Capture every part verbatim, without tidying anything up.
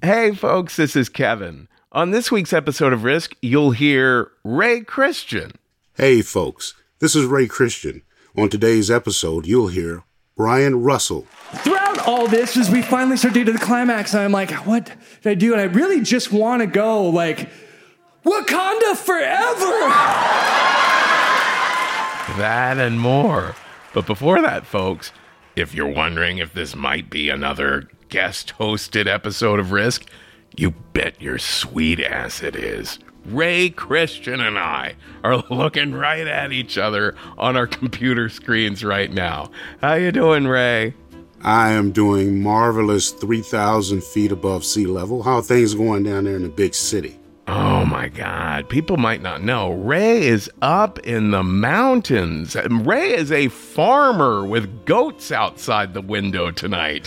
Hey folks, this is Kevin. On this week's episode of Risk, you'll hear Ray Christian. Hey folks, this is Ray Christian. On today's episode, you'll hear Brian Russell. Throughout all this, as we finally start to get to the climax, I'm like, what did I do? And I really just want to go, like, Wakanda forever! That and more. But before that, folks, if you're wondering if this might be another guest-hosted episode of Risk, you bet your sweet ass it is. Ray Christian and I are looking right at each other on our computer screens right now. How you doing, Ray? I am doing marvelous three thousand feet above sea level. How are things going down there in the big city? Oh my God, people might not know. Ray is up in the mountains. Ray is a farmer with goats outside the window tonight.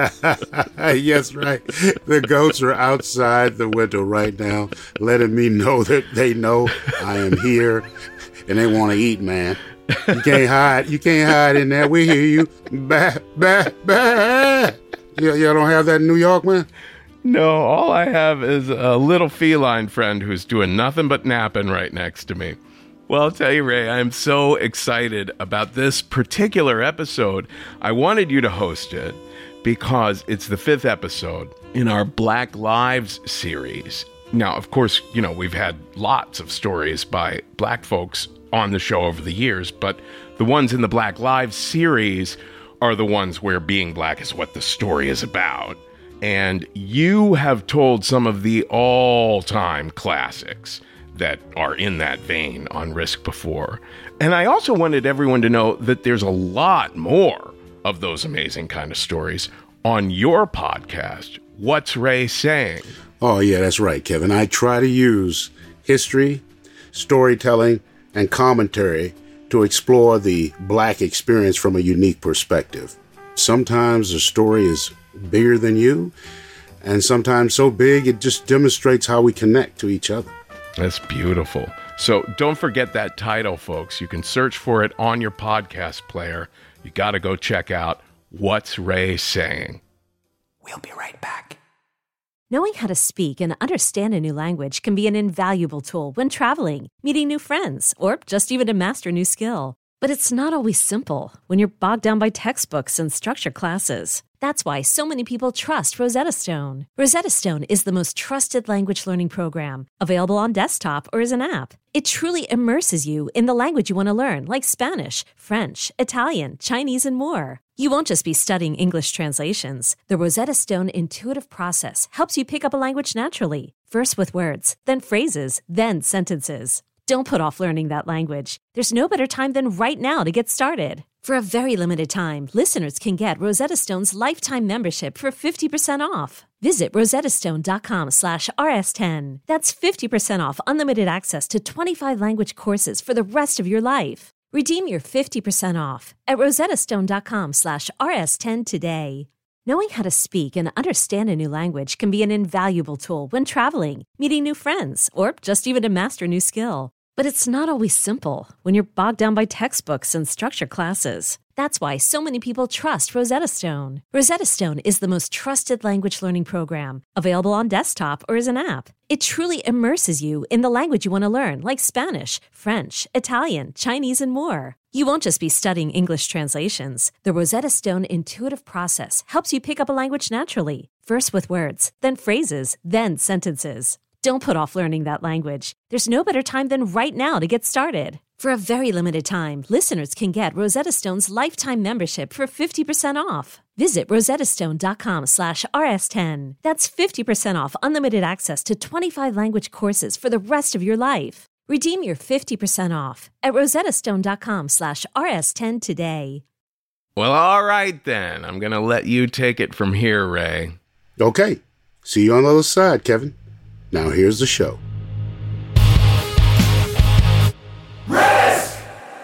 Yes, right. The goats are outside the window right now, letting me know that they know I am here and they want to eat, man. You can't hide. You can't hide in there. We hear you. Bah, bah, bah. Y- y'all don't have that in New York, man? No, all I have is a little feline friend who's doing nothing but napping right next to me. Well, I'll tell you, Ray, I'm so excited about this particular episode. I wanted you to host it because it's the fifth episode in our Black Lives series. Now, of course, you know, we've had lots of stories by black folks on the show over the years, but the ones in the Black Lives series are the ones where being black is what the story is about. And you have told some of the all-time classics that are in that vein on Risk before. And I also wanted everyone to know that there's a lot more of those amazing kind of stories on your podcast, What's Ray Saying? Oh, yeah, that's right, Kevin. I try to use history, storytelling, and commentary to explore the black experience from a unique perspective. Sometimes the story is bigger than you, and sometimes so big it just demonstrates how we connect to each other. That's beautiful. So don't forget that title, folks. You can search for it on your podcast player. You got to go check out What's Ray Saying? We'll be right back. Knowing how to speak and understand a new language can be an invaluable tool when traveling, meeting new friends, or just even to master a new skill. But it's not always simple when you're bogged down by textbooks and structured classes. That's why so many people trust Rosetta Stone. Rosetta Stone is the most trusted language learning program, available on desktop or as an app. It truly immerses you in the language you want to learn, like Spanish, French, Italian, Chinese, and more. You won't just be studying English translations. The Rosetta Stone intuitive process helps you pick up a language naturally, first with words, then phrases, then sentences. Don't put off learning that language. There's no better time than right now to get started. For a very limited time, listeners can get Rosetta Stone's lifetime membership for fifty percent off. Visit rosettastone.com slash rs10. That's fifty percent off unlimited access to twenty-five language courses for the rest of your life. Redeem your fifty percent off at rosettastone.com slash rs10 today. Knowing how to speak and understand a new language can be an invaluable tool when traveling, meeting new friends, or just even to master a new skill. But it's not always simple when you're bogged down by textbooks and structured classes. That's why so many people trust Rosetta Stone. Rosetta Stone is the most trusted language learning program, available on desktop or as an app. It truly immerses you in the language you want to learn, like Spanish, French, Italian, Chinese, and more. You won't just be studying English translations. The Rosetta Stone intuitive process helps you pick up a language naturally, first with words, then phrases, then sentences. Don't put off learning that language. There's no better time than right now to get started. For a very limited time, listeners can get Rosetta Stone's lifetime membership for fifty percent off. Visit rosettastone.com slash rs10. That's fifty percent off unlimited access to twenty-five language courses for the rest of your life. Redeem your fifty percent off at rosettastone.com slash rs10 today. Well, all right then. I'm going to let you take it from here, Ray. Okay. See you on the other side, Kevin. Now here's the show. Risk!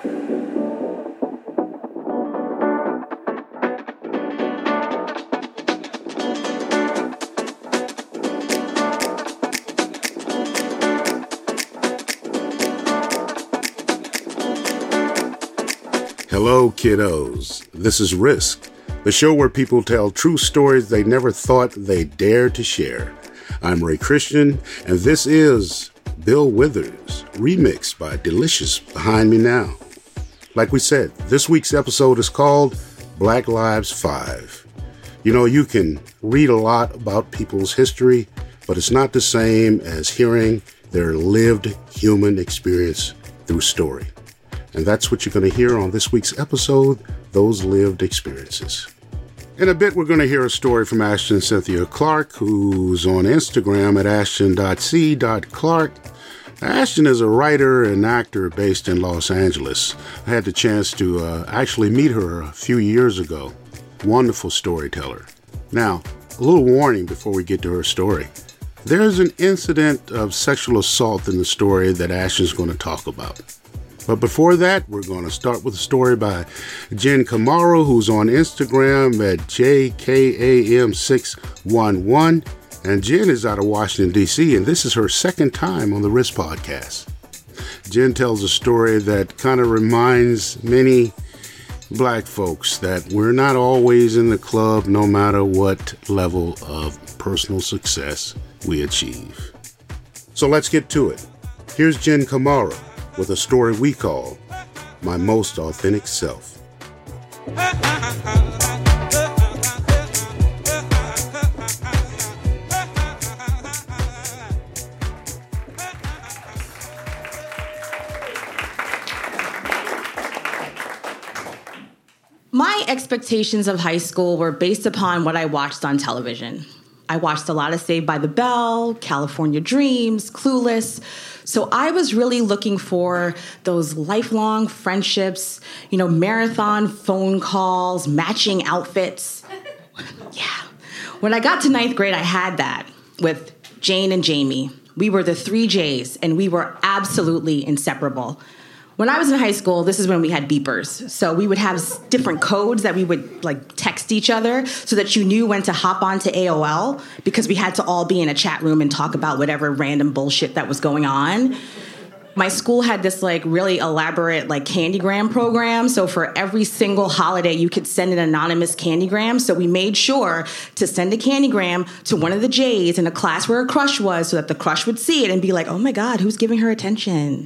Hello, kiddos. This is Risk, the show where people tell true stories they never thought they'd dare to share. I'm Ray Christian, and this is Bill Withers, remixed by Delicious behind me now. Like we said, this week's episode is called Black Lives Five. You know, you can read a lot about people's history, but it's not the same as hearing their lived human experience through story. And that's what you're going to hear on this week's episode, those lived experiences. In a bit, we're going to hear a story from Ashton Cynthia Clark, who's on Instagram at ashton dot c dot clark. Ashton is a writer and actor based in Los Angeles. I had the chance to uh, actually meet her a few years ago. Wonderful storyteller. Now, a little warning before we get to her story. There's an incident of sexual assault in the story that Ashton's going to talk about. But before that, we're going to start with a story by Jen Camaro, who's on Instagram at J K A M six one one. And Jen is out of Washington, D C, and this is her second time on the Risk Podcast. Jen tells a story that kind of reminds many Black folks that we're not always in the club no matter what level of personal success we achieve. So let's get to it. Here's Jen Camaro with a story we call My Most Authentic Self. My expectations of high school were based upon what I watched on television. I watched a lot of Saved by the Bell, California Dreams, Clueless. So I was really looking for those lifelong friendships, you know, marathon phone calls, matching outfits. Yeah. When I got to ninth grade, I had that with Jane and Jamie. We were the three J's, and we were absolutely inseparable. When I was in high school, this is when we had beepers. So we would have different codes that we would like text each other so that you knew when to hop onto A O L because we had to all be in a chat room and talk about whatever random bullshit that was going on. My school had this like really elaborate like candygram program. So for every single holiday, you could send an anonymous candygram. So we made sure to send a candygram to one of the J's in a class where a crush was so that the crush would see it and be like, oh my God, who's giving her attention?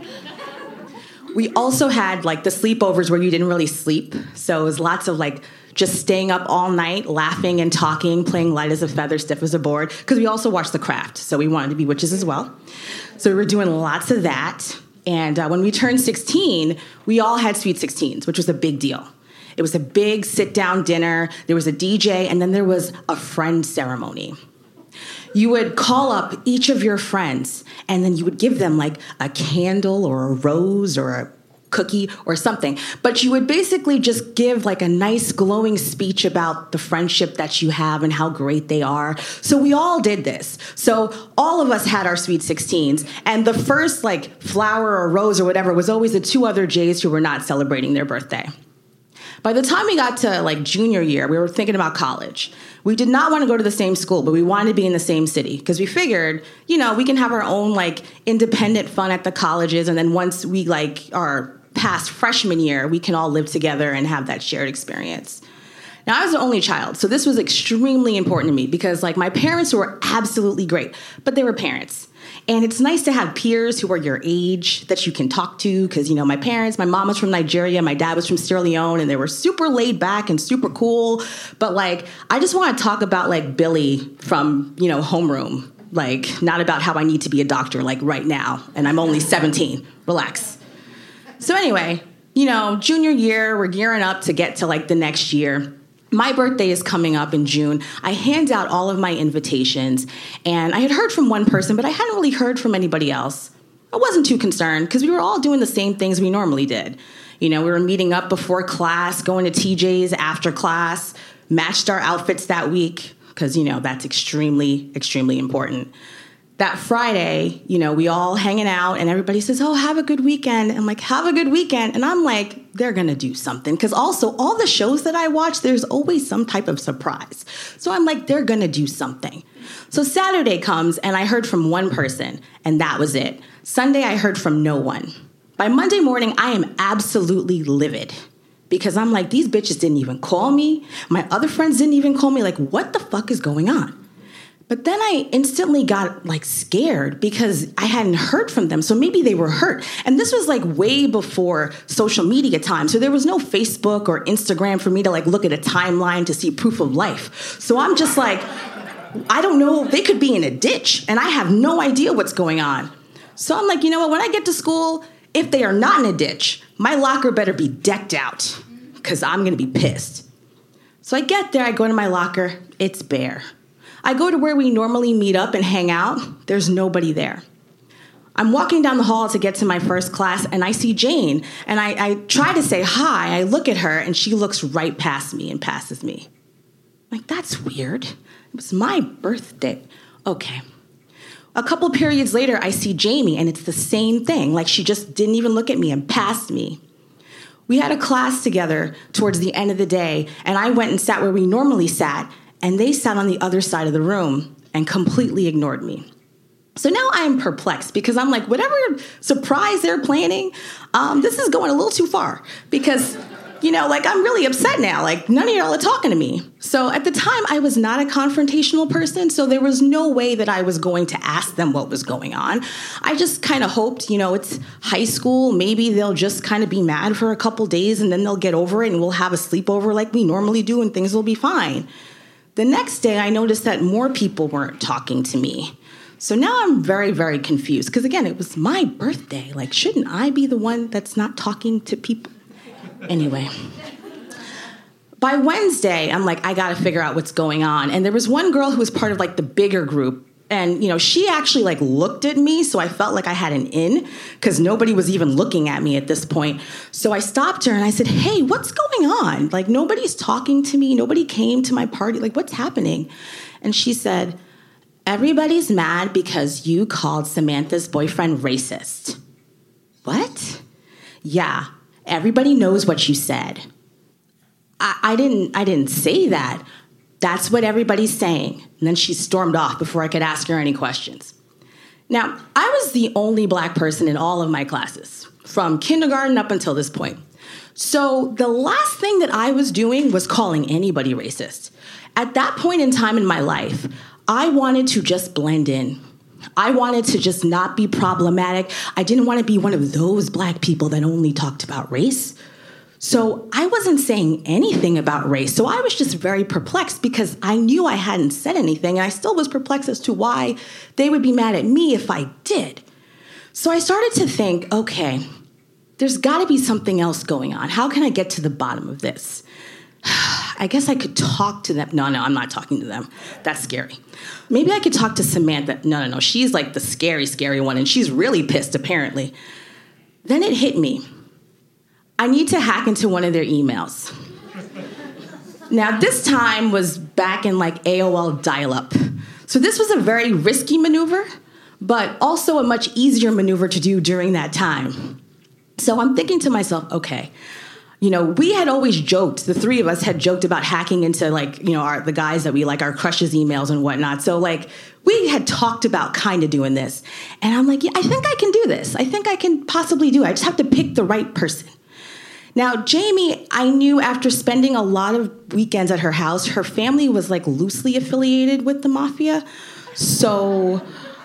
We also had like the sleepovers where you didn't really sleep. So it was lots of like just staying up all night, laughing and talking, playing light as a feather, stiff as a board. Because we also watched The Craft. So we wanted to be witches as well. So we were doing lots of that. And uh, when we turned sixteen, we all had Sweet sixteens, which was a big deal. It was a big sit-down dinner. There was a D J, and then there was a friend ceremony. You would call up each of your friends, and then you would give them like a candle or a rose or a cookie or something. But you would basically just give like a nice glowing speech about the friendship that you have and how great they are. So we all did this. So all of us had our Sweet sixteens. And the first like flower or rose or whatever was always the two other J's who were not celebrating their birthday. By the time we got to like junior year, we were thinking about college. We did not want to go to the same school, but we wanted to be in the same city because we figured, you know, we can have our own like independent fun at the colleges. And then once we like are past freshman year, we can all live together and have that shared experience. Now, I was the only child, so this was extremely important to me because like my parents were absolutely great, but they were parents. And it's nice to have peers who are your age that you can talk to because, you know, my parents, my mom was from Nigeria, my dad was from Sierra Leone, and they were super laid back and super cool. But, like, I just want to talk about, like, Billy from, you know, homeroom. Like, not about how I need to be a doctor, like, right now. And I'm only seventeen. Relax. So anyway, you know, junior year, we're gearing up to get to, like, the next year. My birthday is coming up in June. I hand out all of my invitations, and I had heard from one person, but I hadn't really heard from anybody else. I wasn't too concerned because we were all doing the same things we normally did. You know, we were meeting up before class, going to T J's after class, matched our outfits that week because, you know, that's extremely, extremely important. That Friday, you know, we all hanging out and everybody says, oh, have a good weekend. I'm like, have a good weekend. And I'm like, they're going to do something. Because also all the shows that I watch, there's always some type of surprise. So I'm like, they're going to do something. So Saturday comes and I heard from one person and that was it. Sunday, I heard from no one. By Monday morning, I am absolutely livid. Because I'm like, these bitches didn't even call me. My other friends didn't even call me. Like, what the fuck is going on? But then I instantly got like scared because I hadn't heard from them. So maybe they were hurt. And this was like way before social media time. So there was no Facebook or Instagram for me to like look at a timeline to see proof of life. So I'm just like, I don't know. They could be in a ditch and I have no idea what's going on. So I'm like, you know what? When I get to school, if they are not in a ditch, my locker better be decked out because I'm going to be pissed. So I get there. I go to my locker. It's bare. I go to where we normally meet up and hang out. There's nobody there. I'm walking down the hall to get to my first class, and I see Jane. And I, I try to say hi. I look at her, and she looks right past me and passes me. I'm like, that's weird. It was my birthday. Okay. A couple periods later, I see Jamie, and it's the same thing. Like she just didn't even look at me and passed me. We had a class together towards the end of the day, and I went and sat where we normally sat, and they sat on the other side of the room and completely ignored me. So now I'm perplexed because I'm like, whatever surprise they're planning, um, this is going a little too far because, you know, like I'm really upset now. Like none of y'all are talking to me. So at the time, I was not a confrontational person. So there was no way that I was going to ask them what was going on. I just kind of hoped, you know, it's high school. Maybe they'll just kind of be mad for a couple days and then they'll get over it and we'll have a sleepover like we normally do and things will be fine. The next day, I noticed that more people weren't talking to me. So now I'm very, very confused. Because again, it was my birthday. Like, shouldn't I be the one that's not talking to people? Anyway. By Wednesday, I'm like, I got to figure out what's going on. And there was one girl who was part of like the bigger group. And, you know, she actually like looked at me. So I felt like I had an in because nobody was even looking at me at this point. So I stopped her and I said, hey, what's going on? Like, nobody's talking to me. Nobody came to my party. Like, what's happening? And she said, everybody's mad because you called Samantha's boyfriend racist. What? Yeah, everybody knows what you said. I, I didn't, I didn't say that. That's what everybody's saying. And then she stormed off before I could ask her any questions. Now, I was the only Black person in all of my classes, from kindergarten up until this point. So the last thing that I was doing was calling anybody racist. At that point in time in my life, I wanted to just blend in. I wanted to just not be problematic. I didn't want to be one of those Black people that only talked about race. So I wasn't saying anything about race. So I was just very perplexed because I knew I hadn't said anything. And I still was perplexed as to why they would be mad at me if I did. So I started to think, okay, there's got to be something else going on. How can I get to the bottom of this? I guess I could talk to them. No, no, I'm not talking to them. That's scary. Maybe I could talk to Samantha. No, no, no. She's like the scary, scary one. And she's really pissed, apparently. Then it hit me. I need to hack into one of their emails. Now, this time was back in like A O L dial-up. So this was a very risky maneuver, but also a much easier maneuver to do during that time. So I'm thinking to myself, okay, you know, we had always joked, the three of us had joked about hacking into like, you know, our, the guys that we like, our crushes' emails and whatnot. So like, we had talked about kind of doing this. And I'm like, yeah, I think I can do this. I think I can possibly do it. I just have to pick the right person. Now, Jamie, I knew after spending a lot of weekends at her house, her family was like loosely affiliated with the mafia. So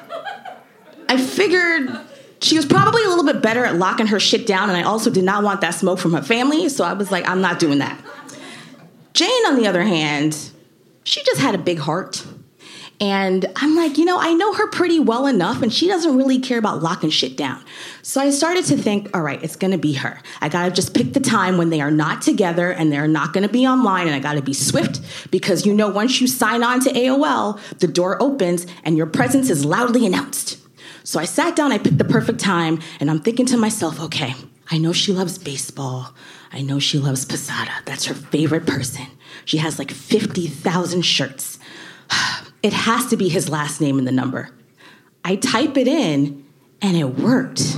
I figured she was probably a little bit better at locking her shit down, and I also did not want that smoke from her family, so I was like, I'm not doing that. Jane, on the other hand, she just had a big heart. And I'm like, you know, I know her pretty well enough, and she doesn't really care about locking shit down. So I started to think, all right, it's going to be her. I got to just pick the time when they are not together and they're not going to be online, and I got to be swift because, you know, once you sign on to A O L, the door opens and your presence is loudly announced. So I sat down, I picked the perfect time, and I'm thinking to myself, okay, I know she loves baseball. I know she loves Posada. That's her favorite person. She has like fifty thousand shirts. It has to be his last name in the number. I type it in, and it worked.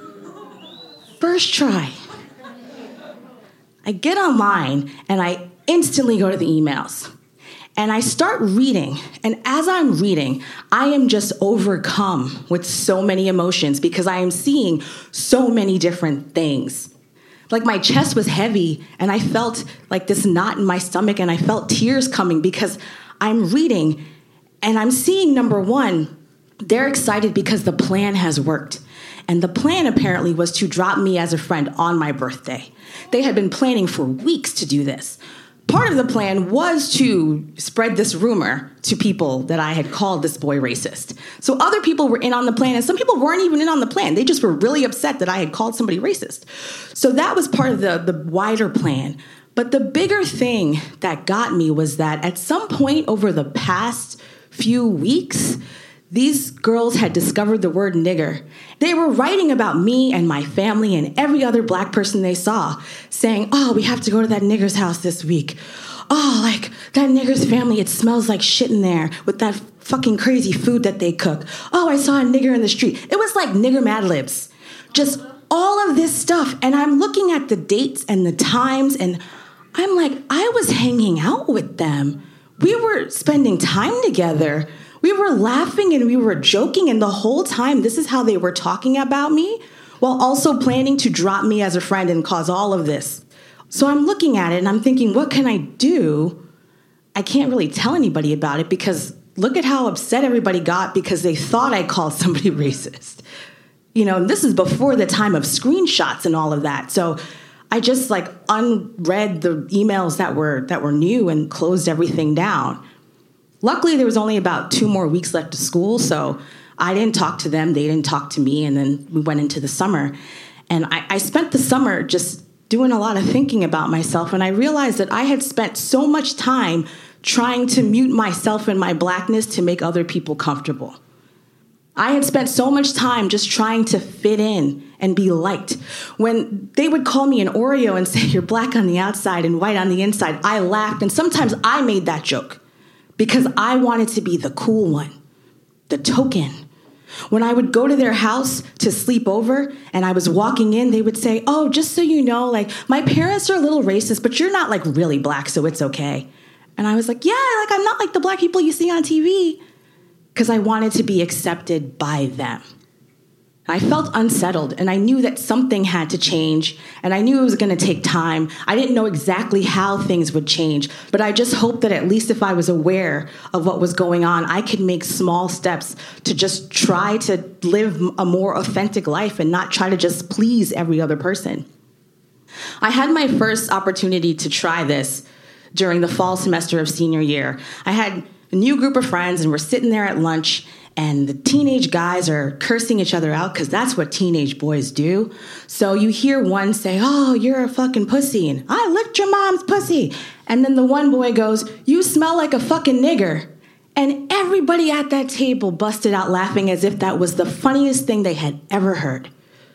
First try. I get online, and I instantly go to the emails. And I start reading, and as I'm reading, I am just overcome with so many emotions because I am seeing so many different things. Like my chest was heavy, and I felt like this knot in my stomach, and I felt tears coming because I'm reading, And I'm seeing, number one, they're excited because the plan has worked. And the plan apparently was to drop me as a friend on my birthday. They had been planning for weeks to do this. Part of the plan was to spread this rumor to people that I had called this boy racist. So other people were in on the plan, and some people weren't even in on the plan. They just were really upset that I had called somebody racist. So that was part of the, the wider plan. But the bigger thing that got me was that at some point over the past few weeks, these girls had discovered the word nigger. They were writing about me and my family and every other black person they saw, saying, oh, we have to go to that nigger's house this week. Oh, like, that nigger's family, it smells like shit in there with that fucking crazy food that they cook. Oh, I saw a nigger in the street. It was like nigger Mad Libs. Just all of this stuff. And I'm looking at the dates and the times, and I'm like, I was hanging out with them. We were spending time together. We were laughing and we were joking, and the whole time this is how they were talking about me, while also planning to drop me as a friend and cause all of this. So I'm looking at it and I'm thinking, what can I do? I can't really tell anybody about it because look at how upset everybody got because they thought I called somebody racist. You know, and this is before the time of screenshots and all of that. So I just like unread the emails that were that were new and closed everything down. Luckily, there was only about two more weeks left of school, so I didn't talk to them, they didn't talk to me, and then we went into the summer. And I, I spent the summer just doing a lot of thinking about myself, and I realized that I had spent so much time trying to mute myself and my blackness to make other people comfortable. I had spent so much time just trying to fit in and be liked. When they would call me an Oreo and say, you're black on the outside and white on the inside, I laughed, and sometimes I made that joke. Because I wanted to be the cool one, the token. When I would go to their house to sleep over and I was walking in, they would say, oh, just so you know, like, my parents are a little racist, but you're not, like, really black, so it's okay. And I was like, yeah, like, I'm not like the black people you see on T V. Because I wanted to be accepted by them. I felt unsettled, and I knew that something had to change, and I knew it was going to take time. I didn't know exactly how things would change, but I just hoped that at least if I was aware of what was going on, I could make small steps to just try to live a more authentic life and not try to just please every other person. I had my first opportunity to try this during the fall semester of senior year. I had a new group of friends, and we're sitting there at lunch, and the teenage guys are cursing each other out because that's what teenage boys do. So you hear one say, oh, you're a fucking pussy, and I licked your mom's pussy. And then the one boy goes, you smell like a fucking nigger. And everybody at that table busted out laughing as if that was the funniest thing they had ever heard.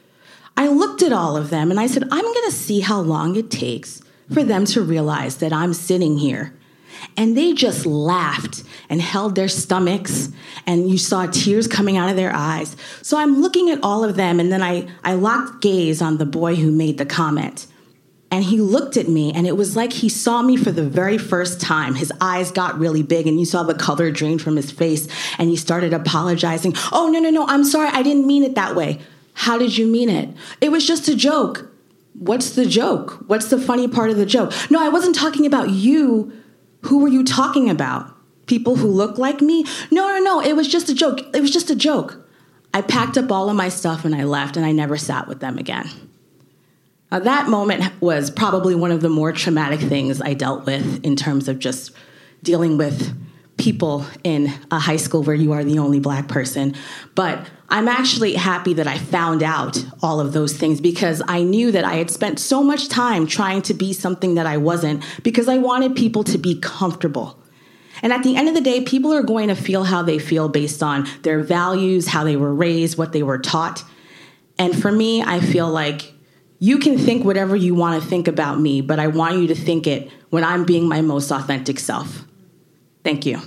I looked at all of them and I said, I'm going to see how long it takes for them to realize that I'm sitting here. And they just laughed and held their stomachs, and you saw tears coming out of their eyes. So I'm looking at all of them, and then I, I locked gaze on the boy who made the comment. And he looked at me, and it was like he saw me for the very first time. His eyes got really big, and you saw the color drain from his face, and he started apologizing. Oh, no, no, no, I'm sorry, I didn't mean it that way. How did you mean it? It was just a joke. What's the joke? What's the funny part of the joke? No, I wasn't talking about you. Who were you talking about? People who look like me? No, no, no, it was just a joke. It was just a joke. I packed up all of my stuff and I left, and I never sat with them again. Now, that moment was probably one of the more traumatic things I dealt with in terms of just dealing with people in a high school where you are the only black person. But I'm actually happy that I found out all of those things because I knew that I had spent so much time trying to be something that I wasn't because I wanted people to be comfortable. And at the end of the day, people are going to feel how they feel based on their values, how they were raised, what they were taught. And for me, I feel like you can think whatever you want to think about me, but I want you to think it when I'm being my most authentic self. Thank you.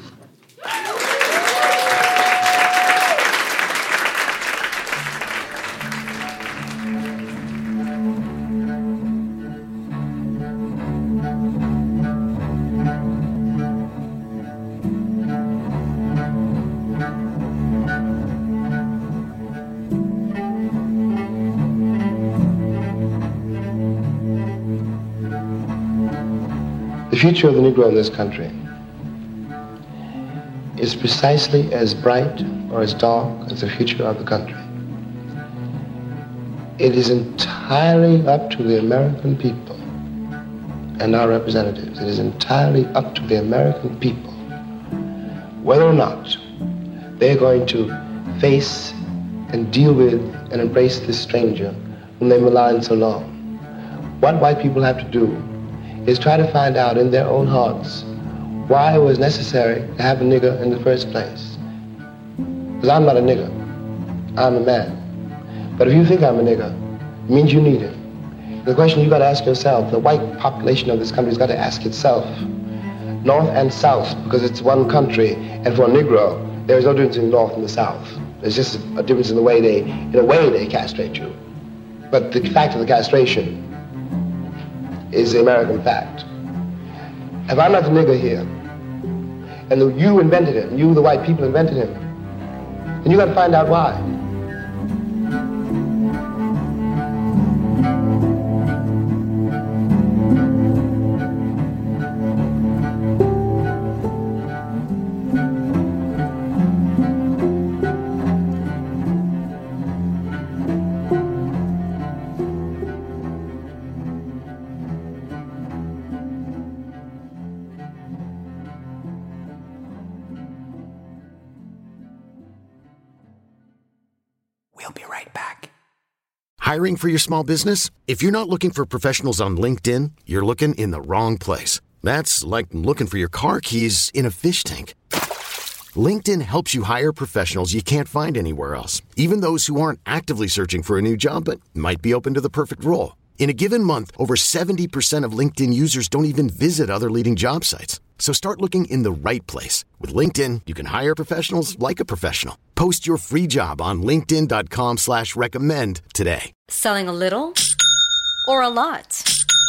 The future of the Negro in this country is precisely as bright or as dark as the future of the country. It is entirely up to the American people and our representatives. It is entirely up to the American people whether or not they're going to face and deal with and embrace this stranger whom they maligned so long. What white people have to do is try to find out in their own hearts why it was necessary to have a nigger in the first place. Because I'm not a nigger, I'm a man. But if you think I'm a nigger, it means you need it. The question you've got to ask yourself, the white population of this country has got to ask itself, North and South, because it's one country, and for a Negro, there is no difference in the North and the South. There's just a difference in the way they, in a way they castrate you. But the fact of the castration is the American fact. If I'm not the nigger here, and the, you invented him, you, the white people, invented him, then you got to find out why. We'll be right back. Hiring for your small business? If you're not looking for professionals on LinkedIn, you're looking in the wrong place. That's like looking for your car keys in a fish tank. LinkedIn helps you hire professionals you can't find anywhere else, even those who aren't actively searching for a new job but might be open to the perfect role. In a given month, over seventy percent of LinkedIn users don't even visit other leading job sites. So start looking in the right place. With LinkedIn, you can hire professionals like a professional. Post your free job on linkedin dot com slash recommend today. Selling a little or a lot?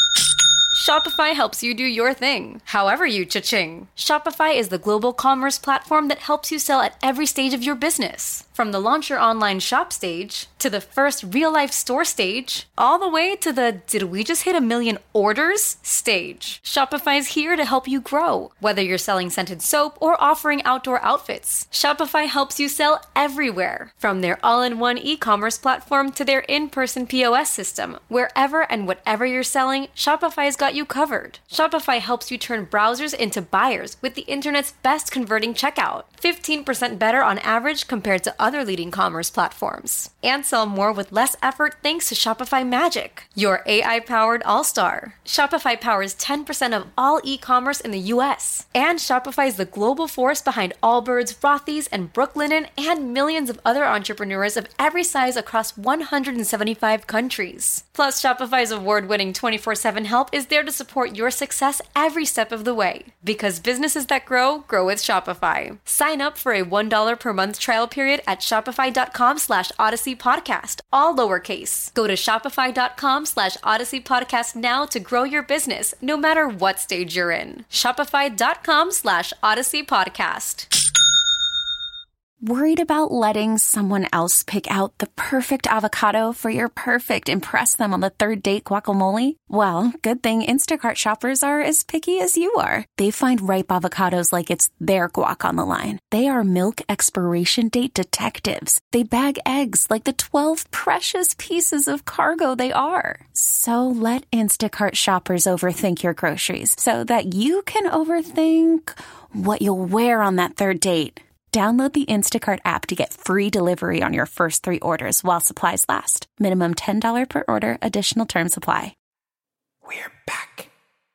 Shopify helps you do your thing, however you cha-ching. Shopify is the global commerce platform that helps you sell at every stage of your business. From the launch your online shop stage, to the first real-life store stage, all the way to the did we just hit a million orders stage. Shopify is here to help you grow. Whether you're selling scented soap or offering outdoor outfits, Shopify helps you sell everywhere. From their all-in-one e-commerce platform to their in-person P O S system, wherever and whatever you're selling, Shopify's got you covered. Shopify helps you turn browsers into buyers with the internet's best converting checkout. fifteen percent better on average compared to other leading commerce platforms. And sell more with less effort thanks to Shopify Magic, your A I-powered all-star. Shopify powers ten percent of all e-commerce in the U S. And Shopify is the global force behind Allbirds, Rothy's, and Brooklinen, and millions of other entrepreneurs of every size across one hundred seventy-five countries. Plus, Shopify's award-winning twenty-four seven help is there to support your success every step of the way. Because businesses that grow, grow with Shopify. Sign up for a one dollar per month trial period at shopify.com slash Odyssey Podcast, all lowercase. Go to shopify.com slash Odyssey Podcast now to grow your business, no matter what stage you're in. Shopify.com slash Odyssey Podcast. Worried about letting someone else pick out the perfect avocado for your perfect impress them on the third date guacamole? Well, good thing Instacart shoppers are as picky as you are. They find ripe avocados like it's their guac on the line. They are milk expiration date detectives. They bag eggs like the twelve precious pieces of cargo they are. So let Instacart shoppers overthink your groceries so that you can overthink what you'll wear on that third date. Download the Instacart app to get free delivery on your first three orders while supplies last. Minimum ten dollars per order. Additional terms apply. We're back.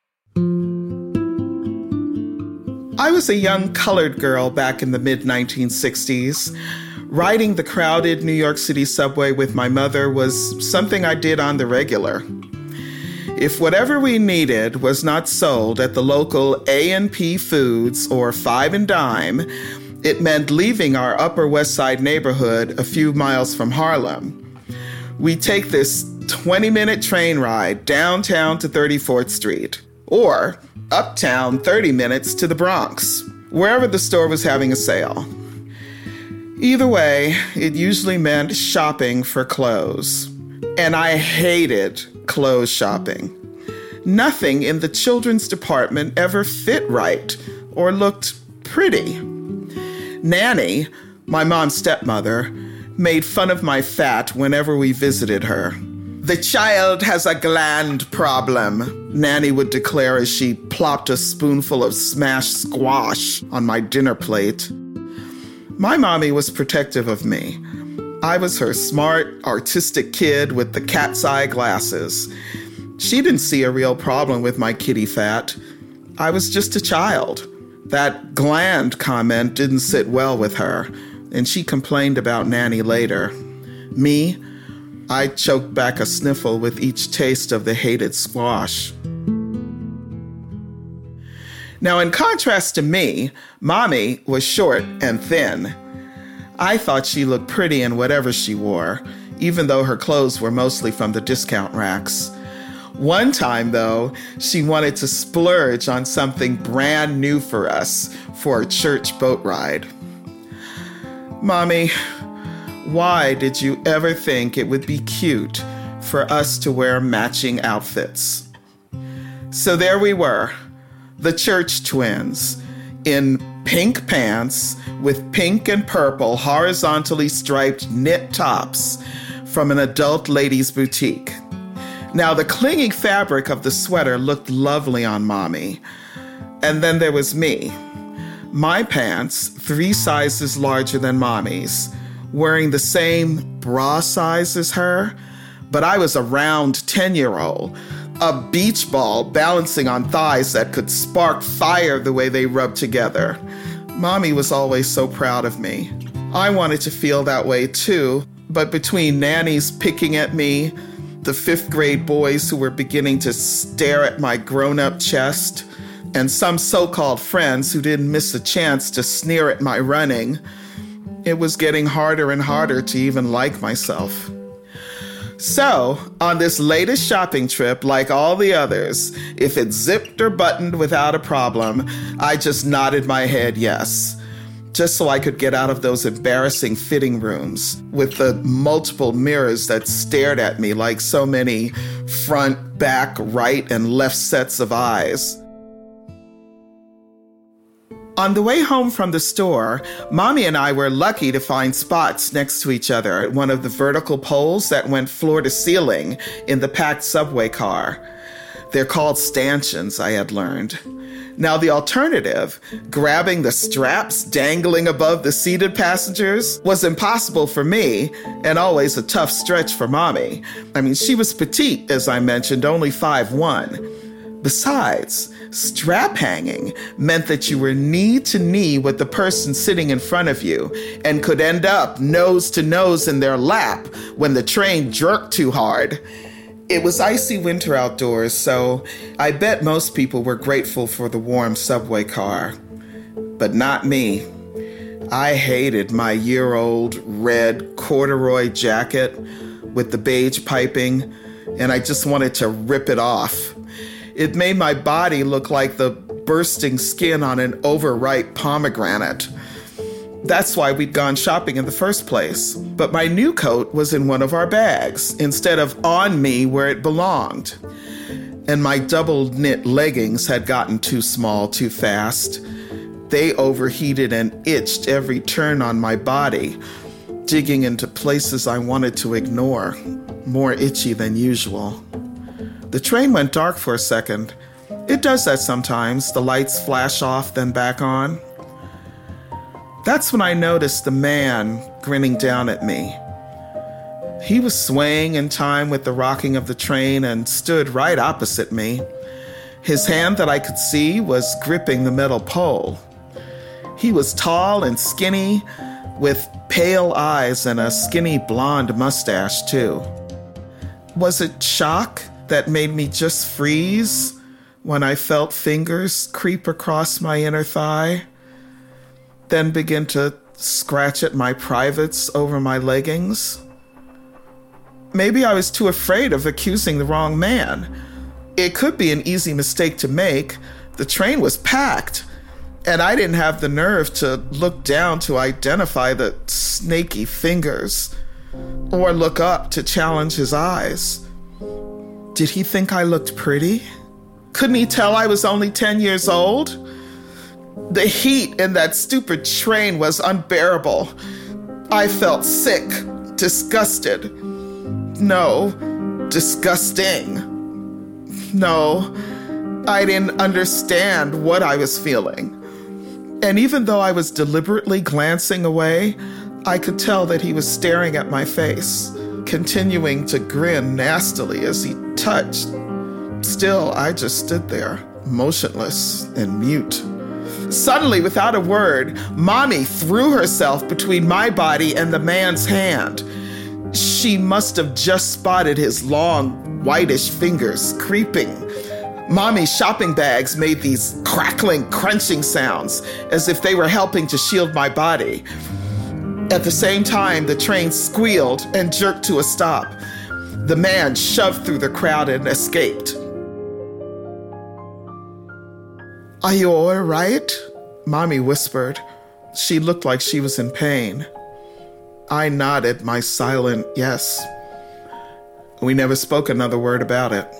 I was a young colored girl back in the mid nineteen sixties. Riding the crowded New York City subway with my mother was something I did on the regular. If whatever we needed was not sold at the local A and P Foods or Five and Dime, it meant leaving our Upper West Side neighborhood a few miles from Harlem. We'd take this twenty-minute train ride downtown to thirty-fourth Street, or uptown thirty minutes to the Bronx, wherever the store was having a sale. Either way, it usually meant shopping for clothes. And I hated clothes shopping. Nothing in the children's department ever fit right or looked pretty. Nanny, my mom's stepmother, made fun of my fat whenever we visited her. "The child has a gland problem," Nanny would declare as she plopped a spoonful of smashed squash on my dinner plate. My mommy was protective of me. I was her smart, artistic kid with the cat's eye glasses. She didn't see a real problem with my kitty fat. I was just a child. That gland comment didn't sit well with her, and she complained about Nanny later. Me, I choked back a sniffle with each taste of the hated squash. Now, in contrast to me, Mommy was short and thin. I thought she looked pretty in whatever she wore, even though her clothes were mostly from the discount racks. One time, though, she wanted to splurge on something brand new for us for a church boat ride. "Mommy, why did you ever think it would be cute for us to wear matching outfits?" So there we were, the church twins, in pink pants with pink and purple horizontally striped knit tops from an adult ladies' boutique. Now, the clinging fabric of the sweater looked lovely on Mommy. And then there was me. My pants, three sizes larger than Mommy's, wearing the same bra size as her, but I was a round ten-year-old, a beach ball balancing on thighs that could spark fire the way they rubbed together. Mommy was always so proud of me. I wanted to feel that way too, but between nannies picking at me, the fifth grade boys who were beginning to stare at my grown-up chest, and some so-called friends who didn't miss a chance to sneer at my running, it was getting harder and harder to even like myself. So, on this latest shopping trip, like all the others, if it zipped or buttoned without a problem, I just nodded my head yes, just so I could get out of those embarrassing fitting rooms with the multiple mirrors that stared at me like so many front, back, right, and left sets of eyes. On the way home from the store, Mommy and I were lucky to find spots next to each other at one of the vertical poles that went floor to ceiling in the packed subway car. They're called stanchions, I had learned. Now, the alternative, grabbing the straps dangling above the seated passengers, was impossible for me and always a tough stretch for Mommy. I mean, she was petite, as I mentioned, only five one. Besides, strap hanging meant that you were knee to knee with the person sitting in front of you and could end up nose to nose in their lap when the train jerked too hard. It was icy winter outdoors, so I bet most people were grateful for the warm subway car. But not me. I hated my year-old red corduroy jacket with the beige piping, and I just wanted to rip it off. It made my body look like the bursting skin on an overripe pomegranate. That's why we'd gone shopping in the first place. But my new coat was in one of our bags, instead of on me where it belonged. And my double knit leggings had gotten too small too fast. They overheated and itched every turn on my body, digging into places I wanted to ignore, more itchy than usual. The train went dark for a second. It does that sometimes. The lights flash off, then back on. That's when I noticed the man grinning down at me. He was swaying in time with the rocking of the train and stood right opposite me. His hand that I could see was gripping the metal pole. He was tall and skinny, with pale eyes and a skinny blonde mustache, too. Was it shock that made me just freeze when I felt fingers creep across my inner thigh, then begin to scratch at my privates over my leggings? Maybe I was too afraid of accusing the wrong man. It could be an easy mistake to make. The train was packed, and I didn't have the nerve to look down to identify the snaky fingers or look up to challenge his eyes. Did he think I looked pretty? Couldn't he tell I was only ten years old? The heat in that stupid train was unbearable. I felt sick, disgusted. No, disgusting. No, I didn't understand what I was feeling. And even though I was deliberately glancing away, I could tell that he was staring at my face, continuing to grin nastily as he touched. Still, I just stood there, motionless and mute. Suddenly, without a word, Mommy threw herself between my body and the man's hand. She must have just spotted his long, whitish fingers creeping. Mommy's shopping bags made these crackling, crunching sounds as if they were helping to shield my body. At the same time, the train squealed and jerked to a stop. The man shoved through the crowd and escaped. "Are you all right?" Mommy whispered. She looked like she was in pain. I nodded my silent yes. We never spoke another word about it.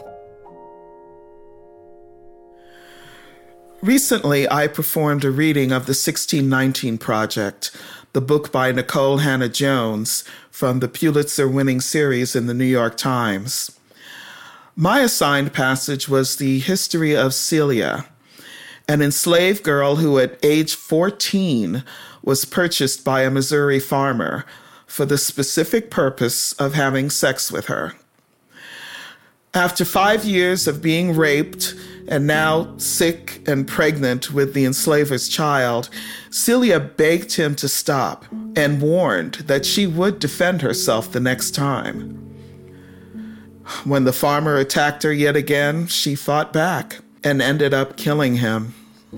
Recently, I performed a reading of the sixteen nineteen Project, the book by Nicole Hannah-Jones from the Pulitzer-winning series in the New York Times. My assigned passage was the history of Celia, an enslaved girl who at age fourteen was purchased by a Missouri farmer for the specific purpose of having sex with her. After five years of being raped and now sick and pregnant with the enslaver's child, Celia begged him to stop and warned that she would defend herself the next time. When the farmer attacked her yet again, she fought back and ended up killing him.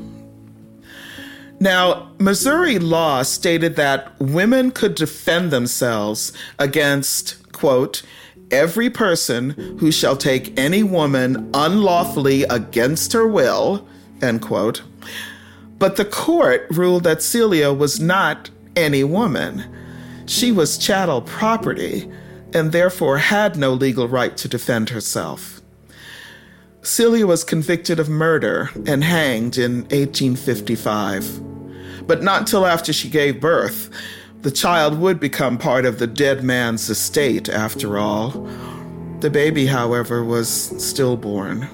Now, Missouri law stated that women could defend themselves against, quote, every person who shall take any woman unlawfully against her will, end quote. But the court ruled that Celia was not any woman. She was chattel property and therefore had no legal right to defend herself. Celia was convicted of murder and hanged in eighteen fifty-five. But not until after she gave birth. The child would become part of the dead man's estate, after all. The baby, however, was stillborn.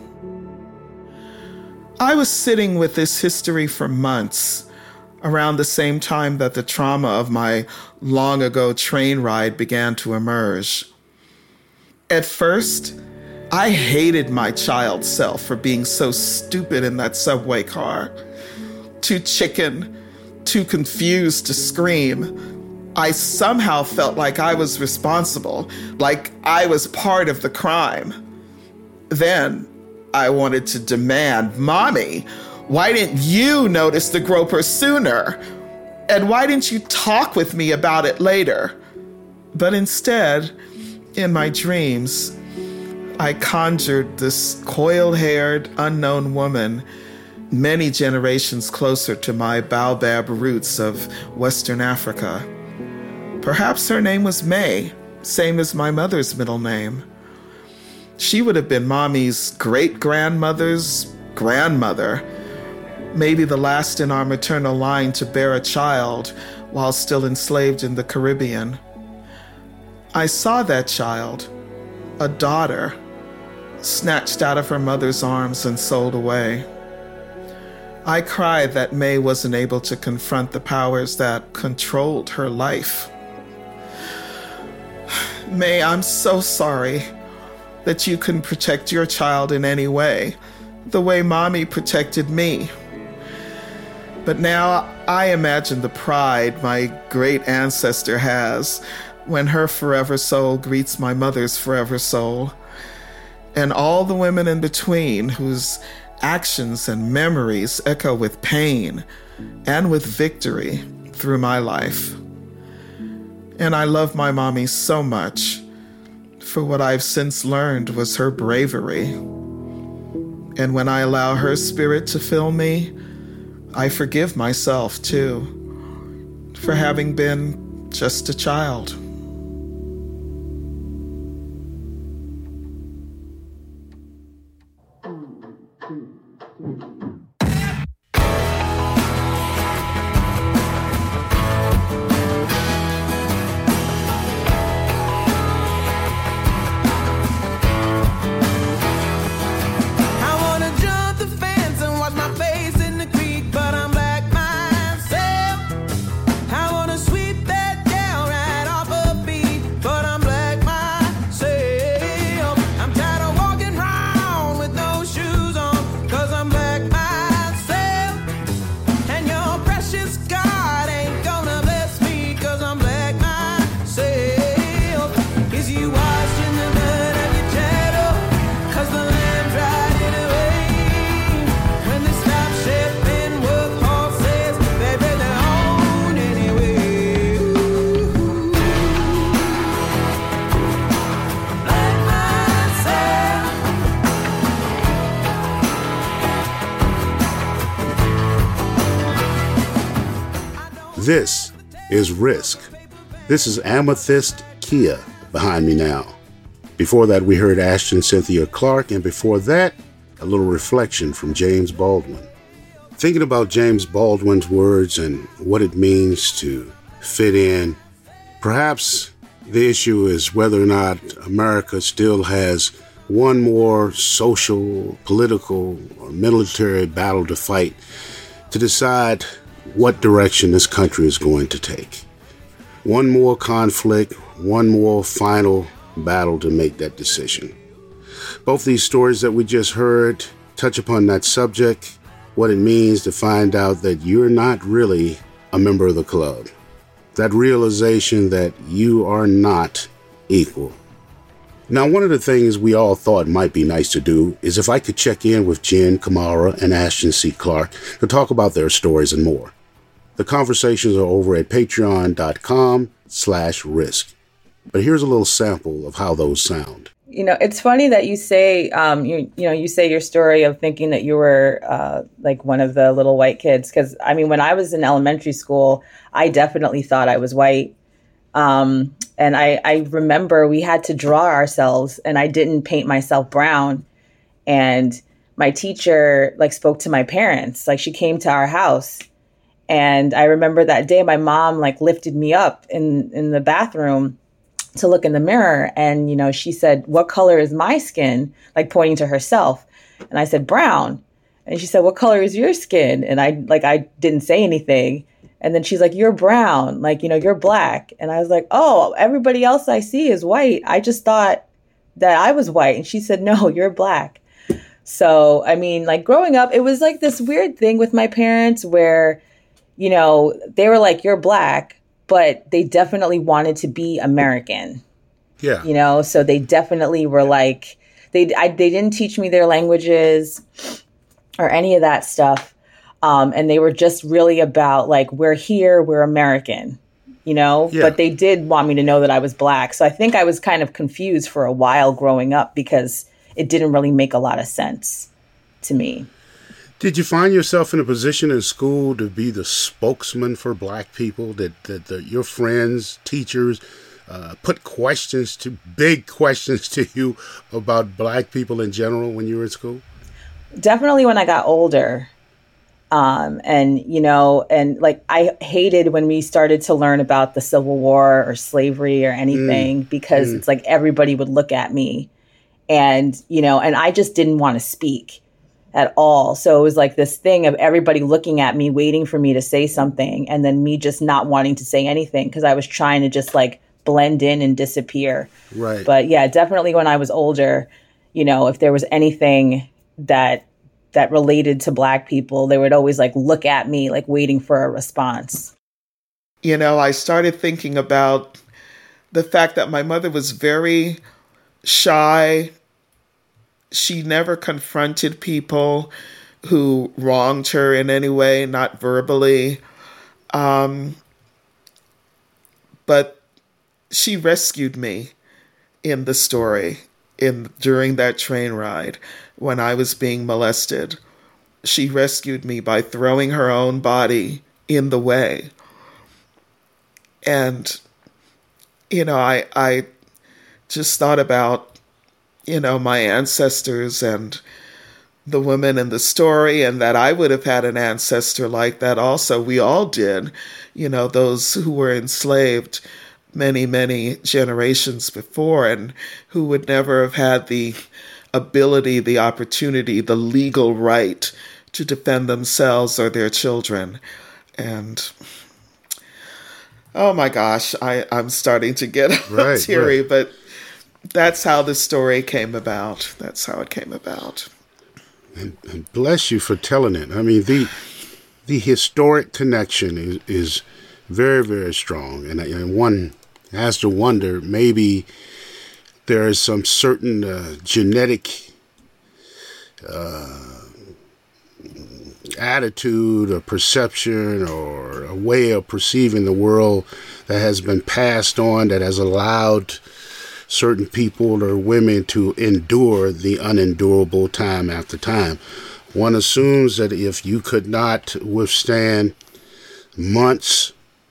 I was sitting with this history for months, around the same time that the trauma of my long-ago train ride began to emerge. At first, I hated my child self for being so stupid in that subway car. Too chicken, too confused to scream. I somehow felt like I was responsible, like I was part of the crime. Then I wanted to demand, Mommy, why didn't you notice the groper sooner? And why didn't you talk with me about it later? But instead, in my dreams, I conjured this coil-haired, unknown woman many generations closer to my baobab roots of Western Africa. Perhaps her name was May, same as my mother's middle name. She would have been Mommy's great-grandmother's grandmother, maybe the last in our maternal line to bear a child while still enslaved in the Caribbean. I saw that child, a daughter, snatched out of her mother's arms and sold away. I cried that May wasn't able to confront the powers that controlled her life. May, I'm so sorry that you couldn't protect your child in any way, the way Mommy protected me. But now I imagine the pride my great ancestor has when her forever soul greets my mother's forever soul, and all the women in between whose actions and memories echo with pain and with victory through my life. And I love my Mommy so much for what I've since learned was her bravery. And when I allow her spirit to fill me, I forgive myself too for having been just a child. This is Risk. This is Amethyst Kia behind me now. Before that, we heard Ashton Cynthia Clarke, and before that, a little reflection from James Baldwin. Thinking about James Baldwin's words and what it means to fit in, perhaps the issue is whether or not America still has one more social, political, or military battle to fight to decide what direction this country is going to take. One more conflict, one more final battle to make that decision. Both these stories that we just heard touch upon that subject, what it means to find out that you're not really a member of the club. That realization that you are not equal. Now, one of the things we all thought might be nice to do is if I could check in with Jen Kamara and Ashton C. Clarke to talk about their stories and more. The conversations are over at patreon.com slash risk. But here's a little sample of how those sound. You know, it's funny that you say, um, you you know, you say your story of thinking that you were uh, like one of the little white kids. Because, I mean, when I was in elementary school, I definitely thought I was white. Um, and I, I remember we had to draw ourselves and I didn't paint myself brown. And my teacher like spoke to my parents, like she came to our house. And I remember that day my mom like lifted me up in, in the bathroom to look in the mirror. And, you know, she said, "What color is my skin?" Like pointing to herself. And I said, "Brown." And she said, "What color is your skin?" And I like, I didn't say anything. And then she's like, "You're brown, like, you know, you're black." And I was like, "Oh, everybody else I see is white. I just thought that I was white." And she said, "No, you're black." So, I mean, like growing up, it was like this weird thing with my parents where, you know, they were like, "You're black," but they definitely wanted to be American. Yeah. You know, so they definitely were like, they, I, they didn't teach me their languages or any of that stuff. Um, and they were just really about like, we're here, we're American, you know, Yeah. but they did want me to know that I was black. So I think I was kind of confused for a while growing up because it didn't really make a lot of sense to me. Did you find yourself in a position in school to be the spokesman for black people, that, that, that your friends, teachers, uh, put questions to, big questions to you about black people in general when you were in school? Definitely when I got older. Um, and, you know, and like I hated when we started to learn about the Civil War or slavery or anything mm. because mm. it's like everybody would look at me and, you know, and I just didn't want to speak at all. So it was like this thing of everybody looking at me, waiting for me to say something, and then me just not wanting to say anything because I was trying to just like blend in and disappear. Right. But yeah, definitely when I was older, you know, if there was anything that that related to black people, they would always like look at me like waiting for a response. You know, I started thinking about the fact that my mother was very shy. She never confronted people who wronged her in any way, not verbally. Um, but she rescued me in the story in during that train ride when I was being molested. She rescued me by throwing her own body in the way. And, you know, I I just thought about, you know, my ancestors and the women in the story, and that I would have had an ancestor like that also. We all did, you know, those who were enslaved many, many generations before and who would never have had the ability, the opportunity, the legal right to defend themselves or their children. And oh my gosh, I, I'm starting to get right, teary, right. but that's how the story came about. That's how it came about. And, and bless you for telling it. I mean, the the historic connection is, is very, very strong. And, and one has to wonder, maybe there is some certain uh, genetic uh, attitude or perception or a way of perceiving the world that has been passed on that has allowed certain people or women to endure the unendurable time after time. One assumes that if you could not withstand months